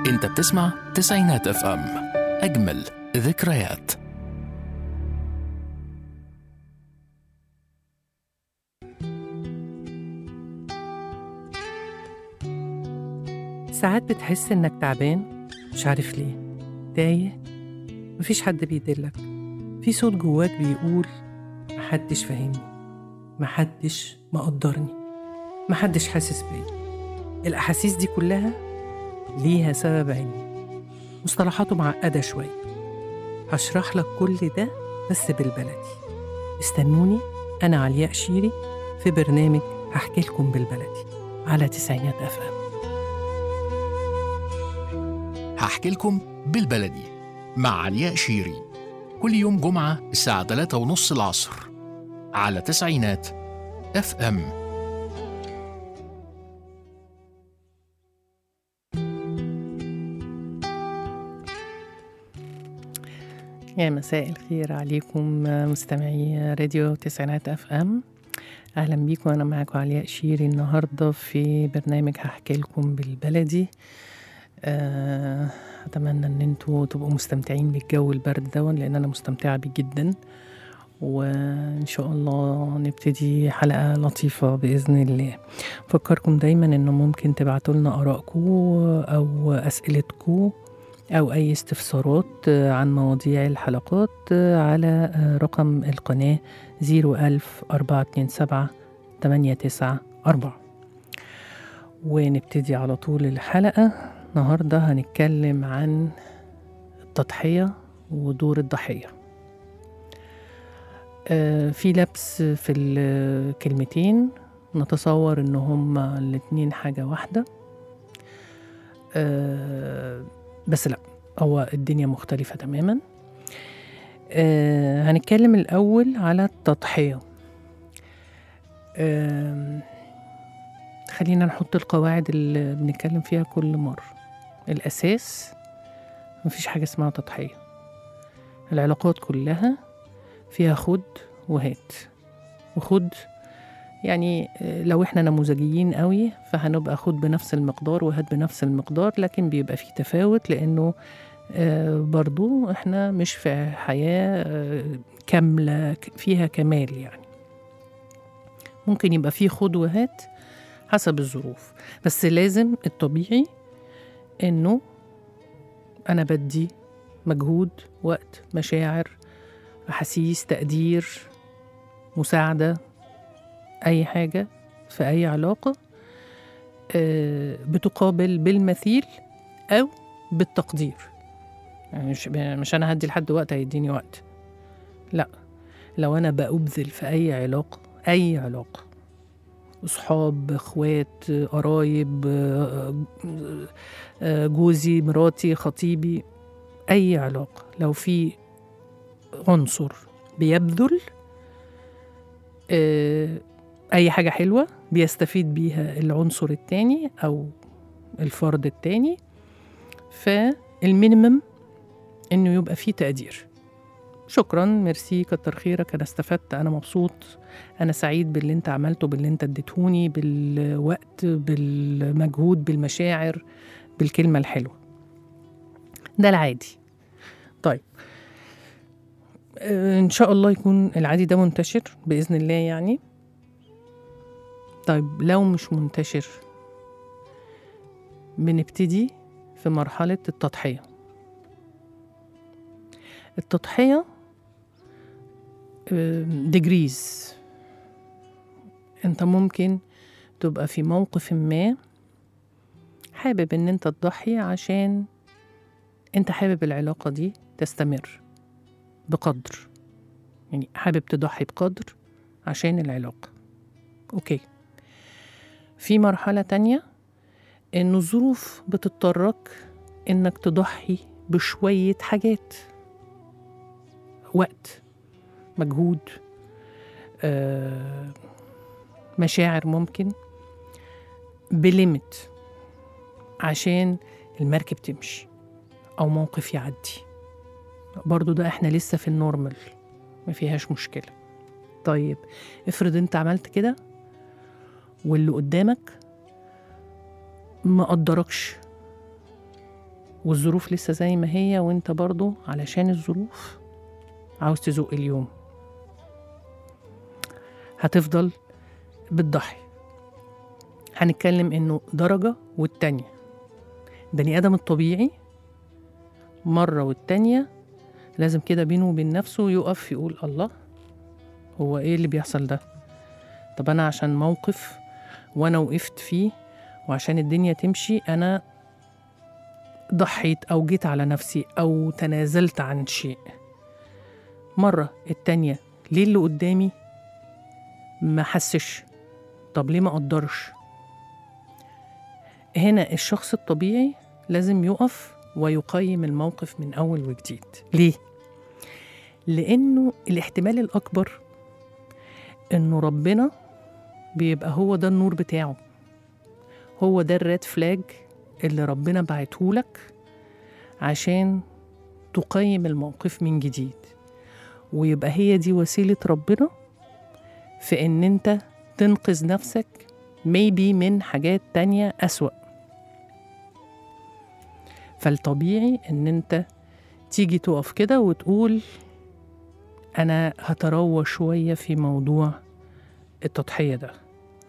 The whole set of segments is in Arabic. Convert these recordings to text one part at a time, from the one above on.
انت بتسمع تسعينات اف ام، اجمل ذكريات. ساعات بتحس إنك تعبان، مش عارف ليه، تايه، مفيش حد بيدلك، في صوت جواك بيقول محدش فاهمني، محدش مقدرني، محدش حاسس بيا. الأحاسيس دي كلها ليها سبب علمي، مصطلحاته معقدة شوية. هشرح لك كل ده بس بالبلدي. استنوني، أنا علياء شيري في برنامج هحكي لكم بالبلدي على تسعينات اف ام. هحكي لكم بالبلدي مع علياء شيري، كل يوم جمعة الساعة 3:30 العصر على تسعينات اف ام. يا مساء الخير عليكم مستمعي راديو تسعينات اف ام. اهلا بيكم، انا معاكم علياء شيري النهارده في برنامج هحكي لكم بالبلدي. اتمنى ان انتوا تبقوا مستمتعين بالجو البرد ده، لان انا مستمتعه بيه جدا، وان شاء الله نبتدي حلقه لطيفه باذن الله. فكركم دايما انه ممكن تبعتوا لنا ارائكم او اسئلتكم أو أي استفسارات عن مواضيع الحلقات على رقم القناة 01427 ونبتدي على طول الحلقة. النهاردة هنتكلم عن التضحية ودور الضحية. في لبس في الكلمتين، نتصور إن هما الاتنين حاجة واحدة، بس لا، هو الدنيا مختلفة تماما. هنتكلم الأول على التضحية. خلينا نحط القواعد اللي بنتكلم فيها كل مرة. الأساس، مفيش حاجة اسمها تضحية. العلاقات كلها فيها خد وهات وخد، يعني لو احنا نموذجيين قوي فهنبقى خد بنفس المقدار وهات بنفس المقدار، لكن بيبقى فيه تفاوت، لأنه برضو احنا مش في حياة كاملة فيها كمال. يعني ممكن يبقى فيه خد وهات حسب الظروف، بس لازم الطبيعي انه انا بدي مجهود، وقت، مشاعر، احاسيس، تقدير، مساعدة، اي حاجة في اي علاقة بتقابل بالمثيل او بالتقدير. يعني مش انا هدي لحد وقت هيديني وقت، لا. لو انا بأبذل في اي علاقة، اي علاقة، اصحاب، اخوات، قرايب، جوزي، مراتي، خطيبي، اي علاقة، لو في عنصر بيبذل اي حاجة حلوة بيستفيد بيها العنصر التاني او الفرد التاني، فالمينيمم انه يبقى فيه تقدير. شكرا، ميرسي، كتر خيرك، انا استفدت، انا مبسوط، انا سعيد باللي انت عملته، باللي انت اديتهوني، بالوقت، بالمجهود، بالمشاعر، بالكلمة الحلوة. ده العادي. طيب، ان شاء الله يكون العادي ده منتشر بإذن الله يعني. طيب لو مش منتشر، بنبتدي في مرحلة التضحية. التضحية ديجريز. انت ممكن تبقى في موقف ما حابب ان انت تضحي عشان انت حابب العلاقة دي تستمر بقدر، يعني حابب تضحي بقدر عشان العلاقة، اوكي. في مرحلة تانية ان الظروف بتضطرك انك تضحي بشوية حاجات، وقت، مجهود، مشاعر، ممكن بليمت عشان المركب تمشي أو موقف يعدي. برضو ده احنا لسه في النورمال، ما فيهاش مشكلة. طيب افرض انت عملت كده واللي قدامك ما قدركش، والظروف لسه زي ما هي، وانت برضو علشان الظروف عاوز تزق اليوم، هتفضل بتضحي. هنتكلم انه درجة والتانية. بني آدم الطبيعي مرة والتانية لازم كده بينه وبين نفسه يقف يقول الله، هو ايه اللي بيحصل ده؟ طب انا عشان موقف وانا وقفت فيه وعشان الدنيا تمشي انا ضحيت او جيت على نفسي او تنازلت عن شيء. مرة التانية ليه اللي قدامي ما حسش؟ طب ليه ما قدرش؟ هنا الشخص الطبيعي لازم يقف ويقيم الموقف من أول وجديد. ليه؟ لأنه الاحتمال الأكبر إنه ربنا بيبقى هو ده النور بتاعه، هو ده الريد فلاج اللي ربنا بعتهولك عشان تقيم الموقف من جديد، ويبقى هي دي وسيلة ربنا في إن أنت تنقذ نفسك maybe من حاجات تانية أسوأ. فالطبيعي إن أنت تيجي تقف كده وتقول أنا هتروى شوية في موضوع التضحية ده،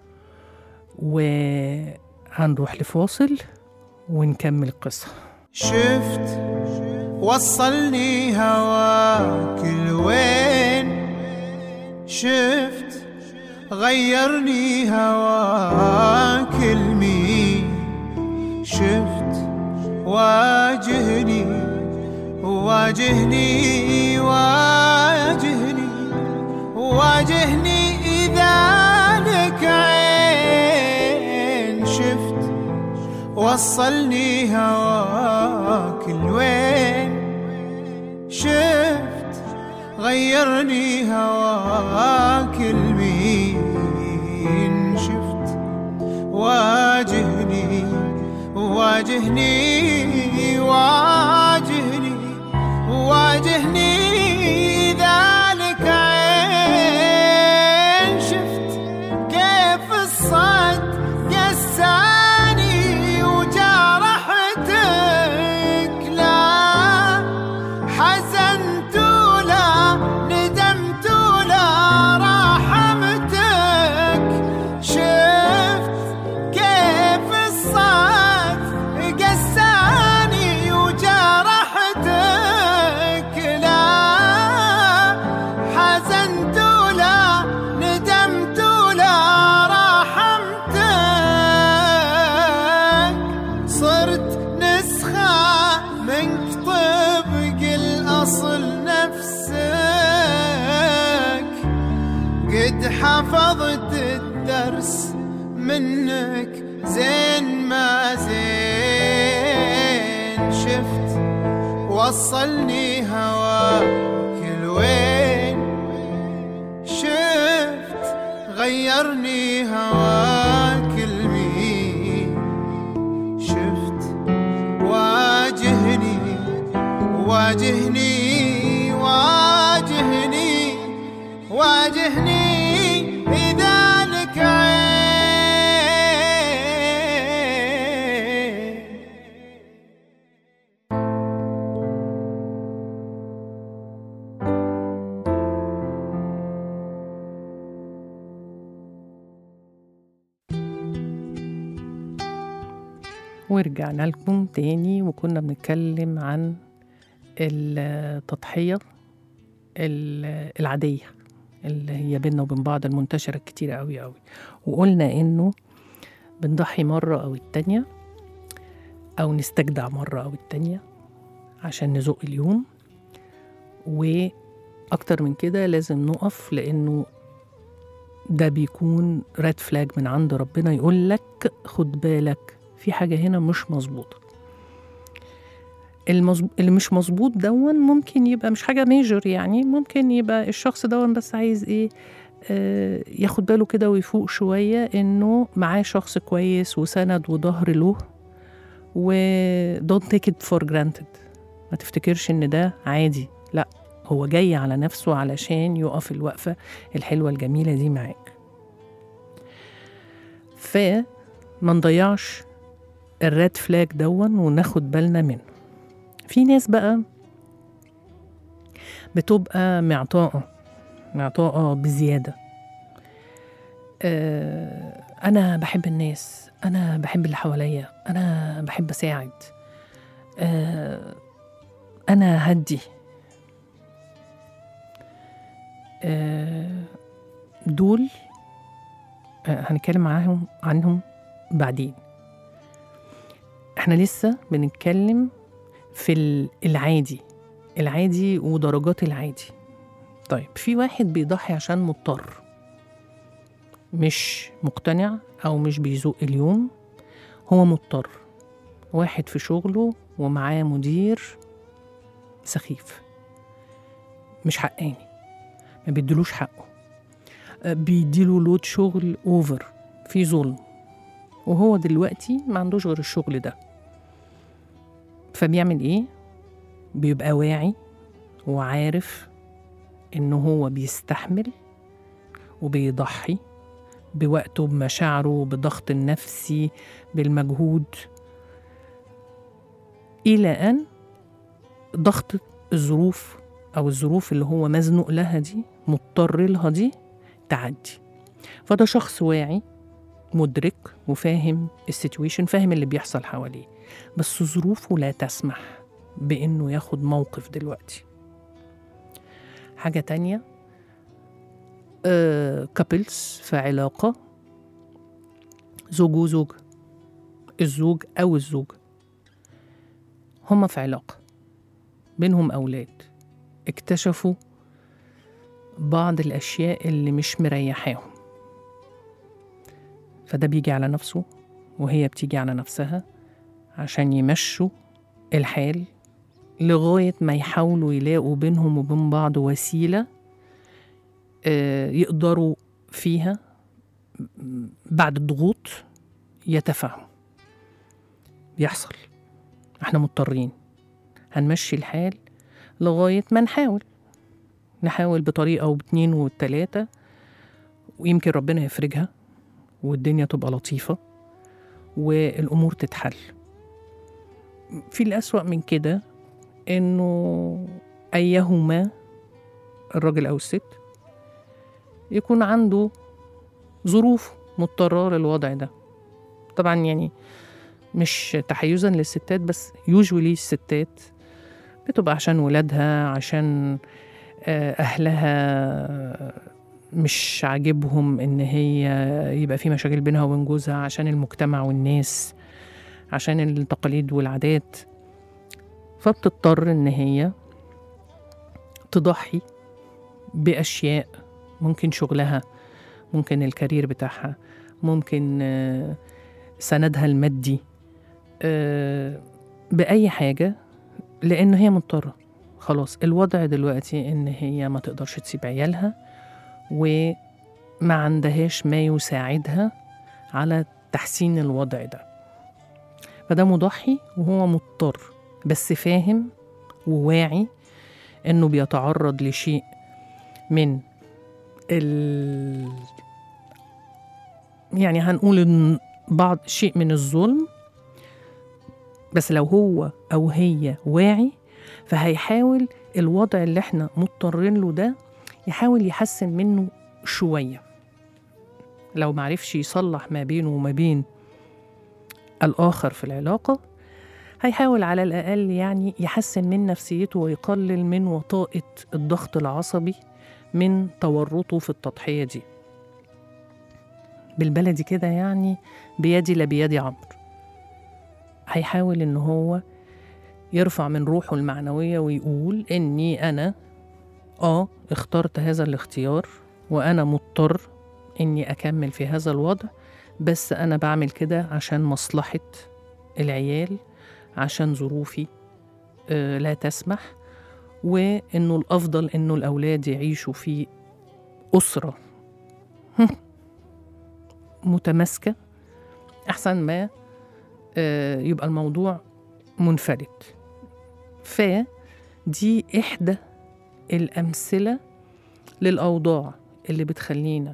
وهنروح لفاصل ونكمل القصة. شفت وصلني هواك لوين، شفت غيرني هواك لمين، شفت واجهني واجهني واجهني واجهني إذا لك عين، شفت وصلني هواك لوين، شفت غيرني هواك لمين، شفت واجهني واجهني واجهني واجهني ذلك عين، شفت كيف الصد قساني وجرحتك، لا حزنت ولا ندمت ولا رحمتك، شفت كيف الصد قساني وجرحتك، لا حزنت ولا ندمت ولا رحمتك، صرت نسخة منك طبق الأصل نفسك، قد حفظت الدرس منك زين ما زين، شفت وصلني هواك لوين، شفت غيرني هواك لمين، شفت واجهني واجهني واجهني واجهني إذا لك عين. ورجعنا لكم تاني، وكنا بنتكلم عن التضحية العادية اللي هي بيننا وبين بعض المنتشرة كتير قوي قوي، وقلنا إنه بنضحي مرة أو التانية أو نستجدع مرة أو التانية عشان نزق اليوم، وأكتر من كده لازم نقف، لأنه ده بيكون ريد فلاج من عند ربنا يقول لك خد بالك في حاجة هنا مش مظبوطة. اللي مش مظبوط دون ممكن يبقى مش حاجة ميجر، يعني ممكن يبقى الشخص دون بس عايز ايه ياخد باله كده ويفوق شوية انه معاه شخص كويس وسند وظهر له، و don't take it for granted. ما تفتكرش ان ده عادي، لا، هو جاي على نفسه علشان يقف الوقفة الحلوة الجميلة دي معاك. فما نضيعش الريد فلاج دون وناخد بالنا منه. في ناس بقى بتبقى معطاءة بزيادة. أنا بحب الناس، أنا بحب اللي حواليا، أنا بحب أساعد، أنا هدي. دول هنتكلم عنهم بعدين. احنا لسه بنتكلم في العادي ودرجات العادي. طيب في واحد بيضحي عشان مضطر، مش مقتنع أو مش بيذوق اليوم، هو مضطر. واحد في شغله ومعاه مدير سخيف، مش حقاني، ما بيديلوش حقه، بيديله لود شغل اوفر، في ظلم، وهو دلوقتي ما عندوش غير الشغل ده. فبيعمل ايه؟ بيبقى واعي وعارف انه هو بيستحمل وبيضحي بوقته، بمشاعره، بضغط النفسي، بالمجهود، إلى أن ضغط الظروف أو الظروف اللي هو مزنوق لها دي، مضطر لها دي، تعدي. فده شخص واعي مدرك وفاهم السيتويشن، فاهم اللي بيحصل حواليه، بس ظروفه لا تسمح بإنه ياخد موقف دلوقتي. حاجة تانية، كابلز في علاقة، زوج وزوجة، الزوج أو الزوجة هما في علاقة بينهم أولاد، اكتشفوا بعض الأشياء اللي مش مريحاهم، فده بيجي على نفسه وهي بتيجي على نفسها عشان يمشوا الحال لغاية ما يحاولوا يلاقوا بينهم وبين بعض وسيلة يقدروا فيها بعد الضغوط يتفاهموا. بيحصل، احنا مضطرين، هنمشي الحال لغاية ما نحاول بطريقة وباتنين وبتلاتة، ويمكن ربنا يفرجها والدنيا تبقى لطيفة والأمور تتحل. في الأسوأ من كده إنه أيهما الراجل أو الست يكون عنده ظروف مضطرة للوضع ده. طبعا يعني مش تحيزا للستات، بس يوجولي الستات بتبقى عشان ولادها، عشان أهلها مش عاجبهم إن هي يبقى في مشاكل بينها وبين جوزها، عشان المجتمع والناس، عشان التقاليد والعادات، فبتضطر إن هي تضحي بأشياء، ممكن شغلها، ممكن الكارير بتاعها، ممكن سندها المادي، بأي حاجة، لأن هي مضطرة. خلاص الوضع دلوقتي إن هي ما تقدرش تسيب عيالها وما عندهاش ما يساعدها على تحسين الوضع ده، فده مضحي وهو مضطر، بس فاهم وواعي إنه بيتعرض لشيء من يعني هنقول إن بعض شيء من الظلم، بس لو هو أو هي واعي فهيحاول الوضع اللي احنا مضطرين له ده يحاول يحسن منه شوية. لو معرفش يصلح ما بينه وما بين الآخر في العلاقة، هيحاول على الأقل يعني يحسن من نفسيته ويقلل من وطأة الضغط العصبي من تورطه في التضحية دي. بالبلدي كده يعني بيدي لبيدي عمرو، هيحاول إن هو يرفع من روحه المعنوية ويقول إني أنا اخترت هذا الاختيار وأنا مضطر إني أكمل في هذا الوضع، بس أنا بعمل كده عشان مصلحة العيال، عشان ظروفي لا تسمح، وإنه الأفضل إنه الأولاد يعيشوا في أسرة متماسكة أحسن ما يبقى الموضوع منفرد. فدي إحدى الأمثلة للأوضاع اللي بتخلينا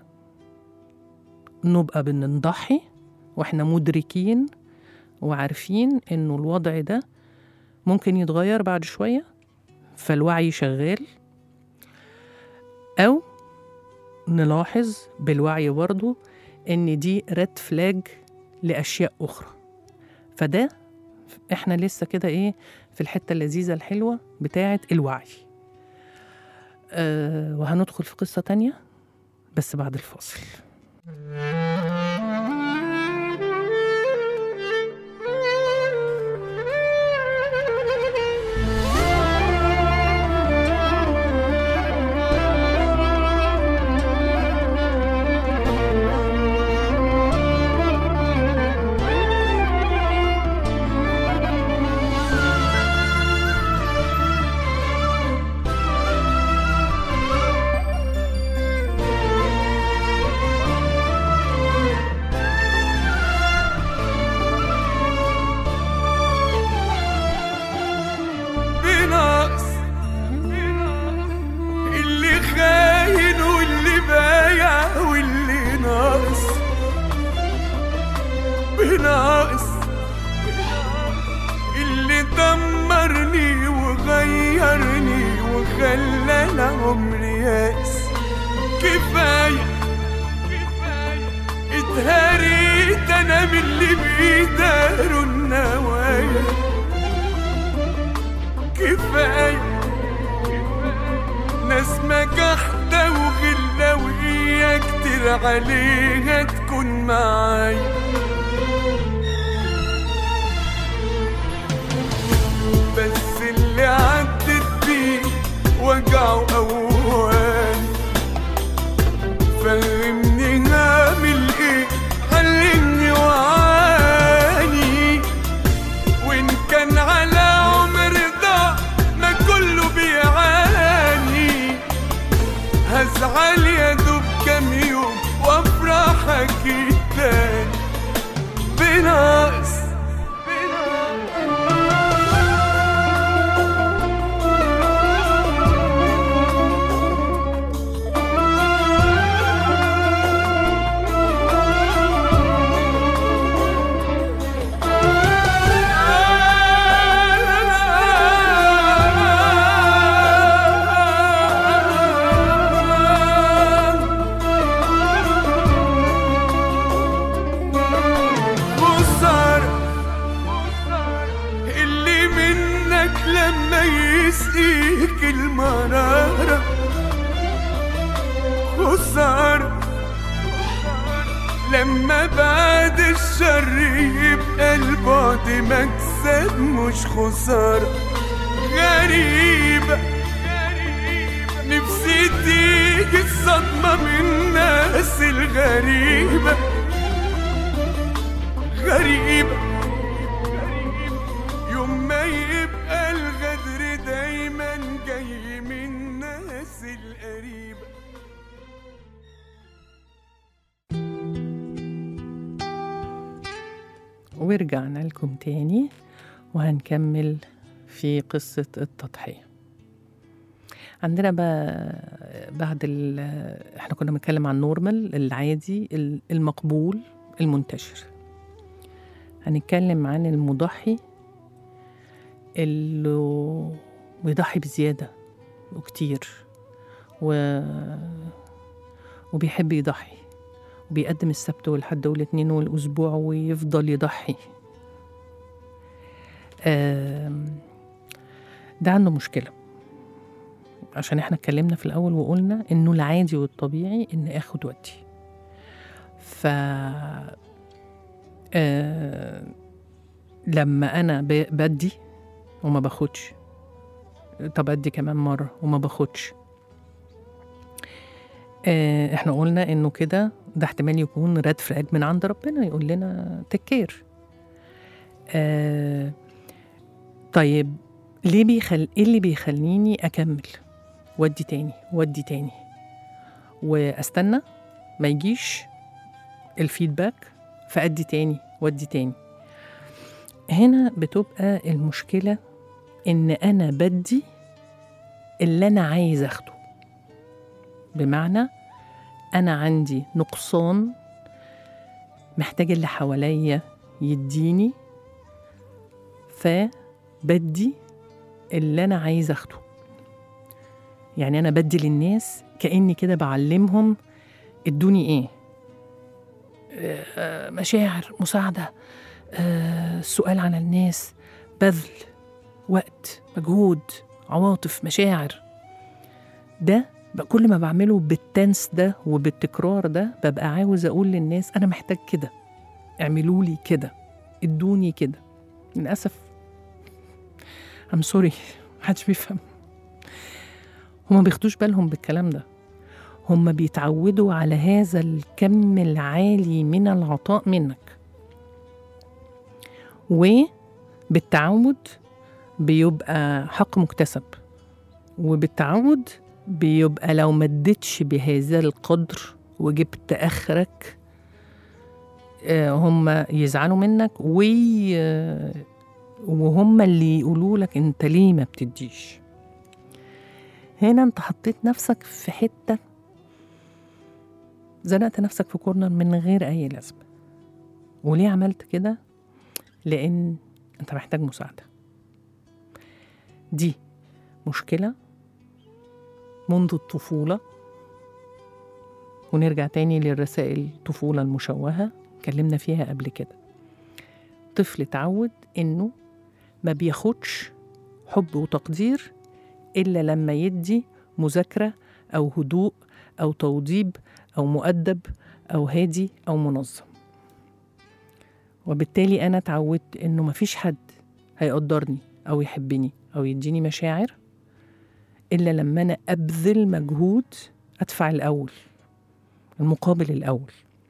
نبقى بنضحي وإحنا مدركين وعارفين إنه الوضع ده ممكن يتغير بعد شوية فالوعي شغال، أو نلاحظ بالوعي برضو إن دي ريد فلاج لأشياء أخرى. فده إحنا لسه كده إيه في الحتة اللذيذة الحلوة بتاعة الوعي. وهندخل في قصة تانية بس بعد الفاصل. ناقص اللي دمرني وغيرني وخلى العمر ياس. كفاية اتهريت انا من اللي بيداروا النوايا. كفاية ناس مجحدة وغلة وهي كتير عليها تكون معايا. بس اللي عدت بيه وجعه أوان. فهمني هعمل ايه، علمني وعاني. وإن كان على عمر ضاع ما كله بيعاني. هزعل يا دوب كام يوم وافرح اكيد تاني. بناقص يسقيك المرارة. خسارة لما بعد الشر يبقى البعد مكسب مش خسارة. غريبة نفسي تيجي الصدمة من الناس الغريبة. غريبة يوم ما يبقى الغدر دايما جاي من الناس القريبة. ورجعنا لكم تاني وهنكمل في قصة التضحية. عندنا بقى بعد احنا كنا بنتكلم عن النورمال العادي المقبول المنتشر. هنتكلم عن المضحي اللي بيضحي بزيادة وكتير وبيحب يضحي وبيقدم السبت والحد والاثنين والأسبوع ويفضل يضحي. ده عنده مشكلة، عشان احنا اتكلمنا في الأول وقلنا إنه العادي والطبيعي إن أخد ودي. لما أنا بدي وما باخدش، طب أدي كمان مرة وما باخدش، احنا قلنا إنه كده ده احتمال يكون ريد فلاج من عند ربنا يقول لنا تكير. طيب ليه ايه اللي بيخليني أكمل ودي تاني واستنى ما يجيش الفيدباك فأدي تاني ودي تاني؟ هنا بتبقى المشكلة إن أنا بدي اللي أنا عايز أخده. بمعنى أنا عندي نقصان محتاج اللي حواليا يديني، بدي اللي أنا عايز أخده. يعني أنا بدي للناس كأني كده بعلمهم ادوني إيه، مشاعر، مساعدة، سؤال عن الناس، بذل وقت، مجهود، عواطف، مشاعر. ده كل ما بعمله بالتنس ده وبالتكرار ده ببقى عاوز أقول للناس أنا محتاج كده، اعملوا لي كده، ادوني كده. للأسف I'm sorry محدش بيفهم. هما بياخدوش بالهم بالكلام ده، هما بيتعودوا على هذا الكم العالي من العطاء منك، وبالتعود بيبقى حق مكتسب، وبالتعود بيبقى لو ما اديتش بهذا القدر وجبت آخرك هم يزعلوا منك وهم اللي يقولوا لك انت ليه ما بتديش. هنا انت حطيت نفسك في حتة، زنقت نفسك في كورنر من غير أي لازمة. وليه عملت كده؟ لأن انت محتاج مساعدة. دي مشكلة منذ الطفولة، ونرجع تاني للرسائل الطفولة المشوهة اتكلمنا فيها قبل كده. طفل اتعود إنه ما بياخدش حب وتقدير إلا لما يدي مذاكرة أو هدوء أو توضيب أو مؤدب أو هادي أو منظم. وبالتالي أنا اتعودت إنه مفيش حد هيقدرني أو يحبني أو يديني مشاعر إلا لما أنا أبذل مجهود، أدفع الأول، المقابل الأول.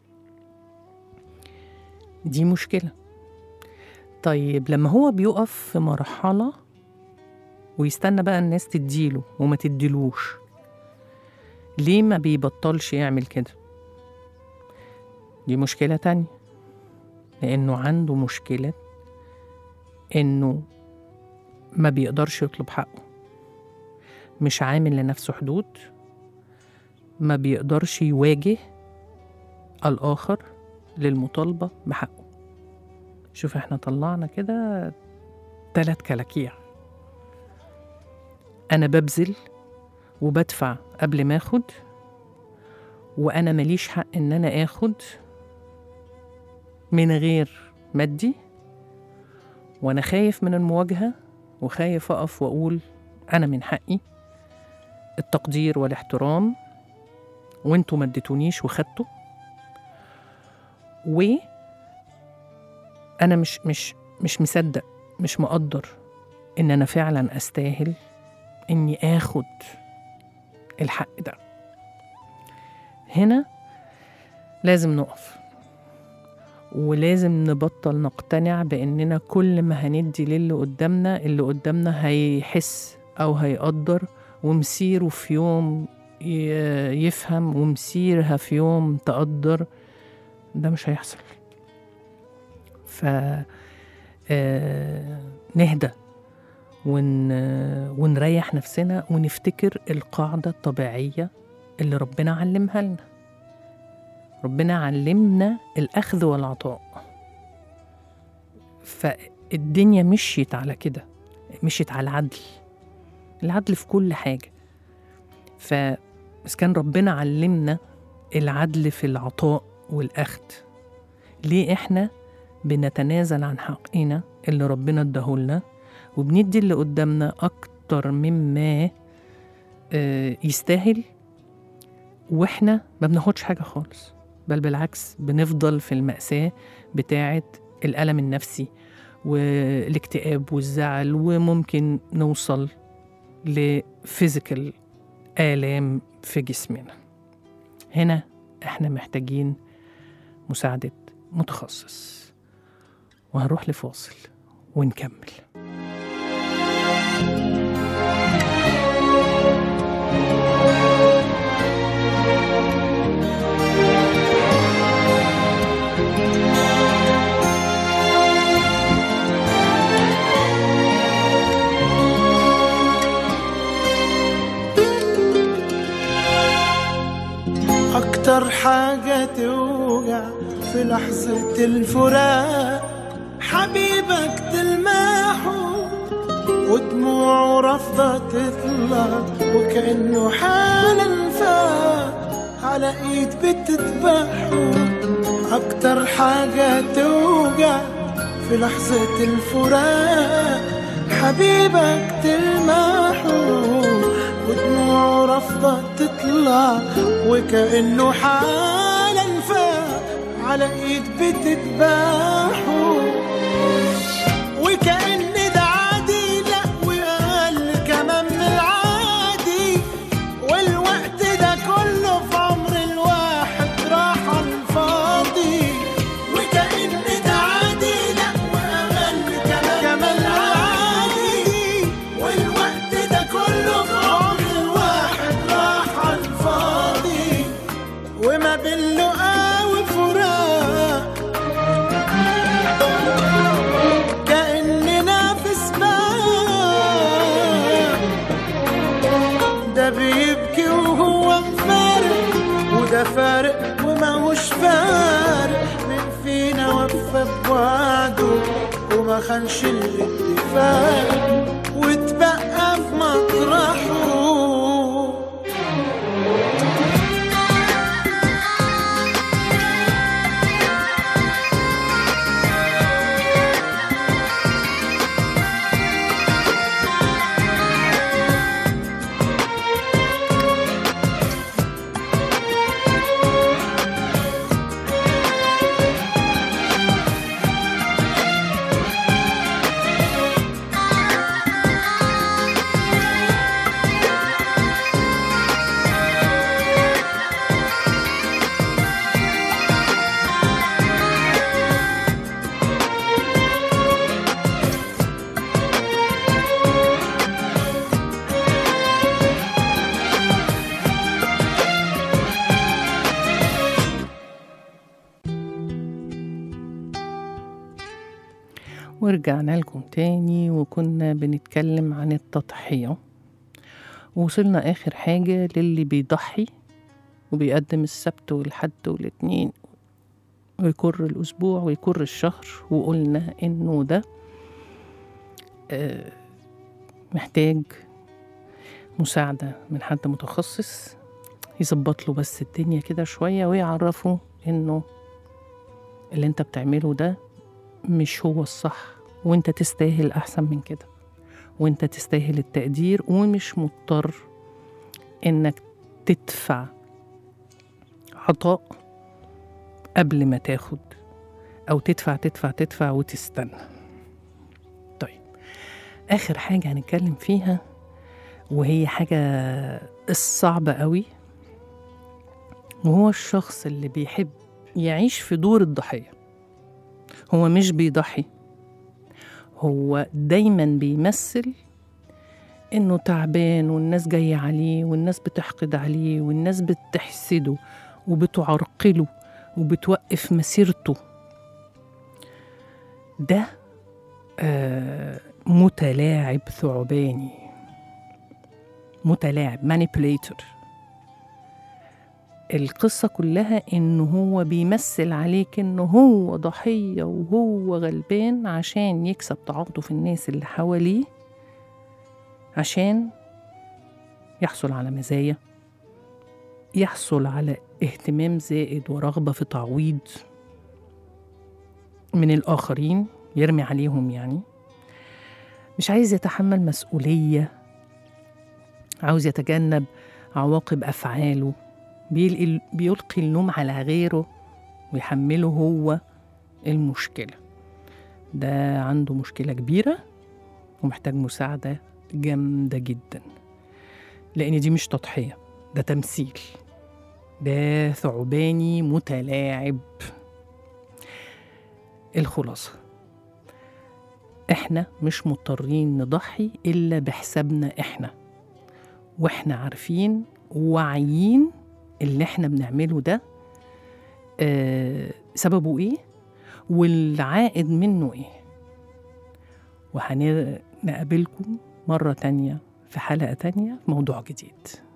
دي مشكلة. طيب لما هو بيقف في مرحلة ويستنى بقى الناس تديله وما تديلوش، ليه ما بيبطلش يعمل كده؟ دي مشكلة تانية، لأنه عنده مشكلة إنه ما بيقدرش يطلب حقه، مش عامل لنفسه حدود، ما بيقدرش يواجه الآخر للمطالبة بحقه. شوف احنا طلعنا كده 3 كلاكيع. أنا ببذل وبدفع قبل ما أخد، وأنا ماليش حق إن أنا أخد من غير مادي، وأنا خايف من المواجهة وخايف أقف وأقول أنا من حقي التقدير والاحترام وانتوا ما اديتونيش وخدتوا، وأنا مش مصدق، مش مقدر إن أنا فعلا أستاهل إني آخد الحق ده. هنا لازم نقف، ولازم نبطل نقتنع بأننا كل ما هندي للي قدامنا اللي قدامنا هيحس أو هيقدر ومسيره في يوم يفهم ومسيرها في يوم تقدر. ده مش هيحصل. نهدى ونريح نفسنا ونفتكر القاعدة الطبيعية اللي ربنا علمها لنا. ربنا علمنا الأخذ والعطاء، فالدنيا مشيت على كده، مشيت على العدل في كل حاجة. فإذا كان ربنا علمنا العدل في العطاء والأخذ، ليه إحنا بنتنازل عن حقنا اللي ربنا اداهولنا وبندي اللي قدامنا أكتر مما يستاهل، وإحنا ما بناخدش حاجة خالص، بل بالعكس بنفضل في المأساة بتاعة الألم النفسي والاكتئاب والزعل، وممكن نوصل لفيزيكال آلام في جسمنا. هنا إحنا محتاجين مساعدة متخصص، وهنروح لفاصل ونكمل. أكتر حاجة توجع في لحظة الفراق حبيبك تلمحه رافضة تطلع وكأنه حالا فات على ايد بتذبحه. اكتر حاجة توجع في لحظة الفراق حبيبك تلمحه، ودموعه رافضة تطلع وكأنه حالا فات على ايد بتذبحه. وكأن ده عادي، لا وقال كمان من العادي، والوقت ده كله في عمر الواحد راح على الفاضي. وكأن ده عادي، لا وقال كمان من العادي، والوقت ده كله في عمر الواحد راح على الفاضي. وما بين لقا وفراق كأننا في سباق، ده بيبكي وهو مفارق، وده فارق وماهوش فارق. من فينا وفى بوعده وما خانش الاتفاق واتبقى في مطرحه. ورجعنا لكم تاني وكنا بنتكلم عن التضحية، ووصلنا آخر حاجة للي بيضحي وبيقدم السبت والحد والاثنين ويكر الأسبوع ويكر الشهر، وقلنا إنه ده محتاج مساعدة من حد متخصص يظبط له بس الدنيا كده شوية ويعرفه إنه اللي انت بتعمله ده مش هو الصح، وانت تستاهل أحسن من كده، وانت تستاهل التقدير، ومش مضطر انك تدفع عطاء قبل ما تاخد، او تدفع وتستنى. طيب آخر حاجة هنتكلم فيها وهي حاجة الصعبة قوي، وهو الشخص اللي بيحب يعيش في دور الضحية. هو مش بيضحي، هو دايما بيمثل انه تعبان والناس جاية عليه والناس بتحقد عليه والناس بتحسده وبتعرقله وبتوقف مسيرته. ده متلاعب ثعباني، متلاعب مانيبيوليتور. القصة كلها إنه هو بيمثل عليك إنه هو ضحية وهو غلبان عشان يكسب تعاطف الناس اللي حواليه، عشان يحصل على مزايا، يحصل على اهتمام زائد ورغبة في تعويض من الآخرين، يرمي عليهم يعني. مش عايز يتحمل مسؤولية، عاوز يتجنب عواقب أفعاله، بيلقي اللوم على غيره ويحمله هو المشكلة. ده عنده مشكلة كبيرة ومحتاج مساعدة جامدة جدا، لأن دي مش تضحية، ده تمثيل، ده ثعباني متلاعب. الخلاصة، احنا مش مضطرين نضحي إلا بحسابنا احنا، واحنا عارفين وواعيين اللي احنا بنعمله ده سببه ايه والعائد منه ايه. وهنقابلكم مرة تانية في حلقة تانية في موضوع جديد.